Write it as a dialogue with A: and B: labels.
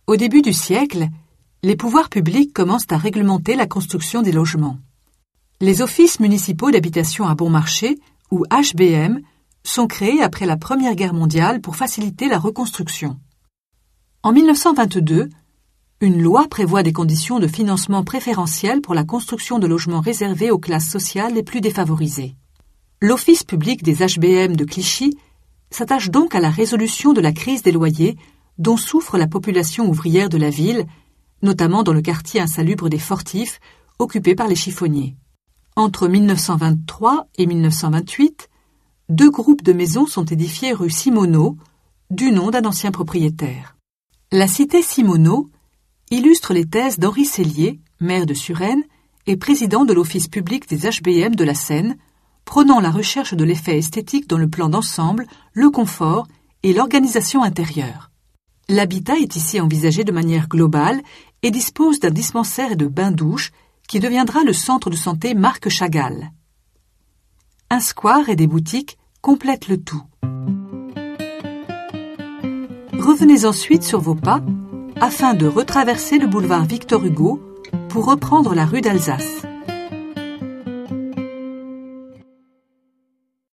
A: Au début du siècle, les pouvoirs publics commencent à réglementer la construction des logements. Les offices municipaux d'habitation à bon marché, ou HBM, sont créés après la Première Guerre mondiale pour faciliter la reconstruction. En 1922, une loi prévoit des conditions de financement préférentielles pour la construction de logements réservés aux classes sociales les plus défavorisées. L'Office public des HBM de Clichy s'attache donc à la résolution de la crise des loyers dont souffre la population ouvrière de la ville, notamment dans le quartier insalubre des Fortifs, occupé par les chiffonniers. Entre 1923 et 1928, 2 groupes de maisons sont édifiés rue Simoneau, du nom d'un ancien propriétaire. La cité Simoneau illustre les thèses d'Henri Sellier, maire de Suresnes et président de l'Office public des HBM de la Seine, prônant la recherche de l'effet esthétique dans le plan d'ensemble, le confort et l'organisation intérieure. L'habitat est ici envisagé de manière globale et dispose d'un dispensaire et de bains-douches qui deviendra le centre de santé Marc Chagall. Un square et des boutiques complètent le tout. Revenez ensuite sur vos pas afin de retraverser le boulevard Victor Hugo pour reprendre la rue d'Alsace.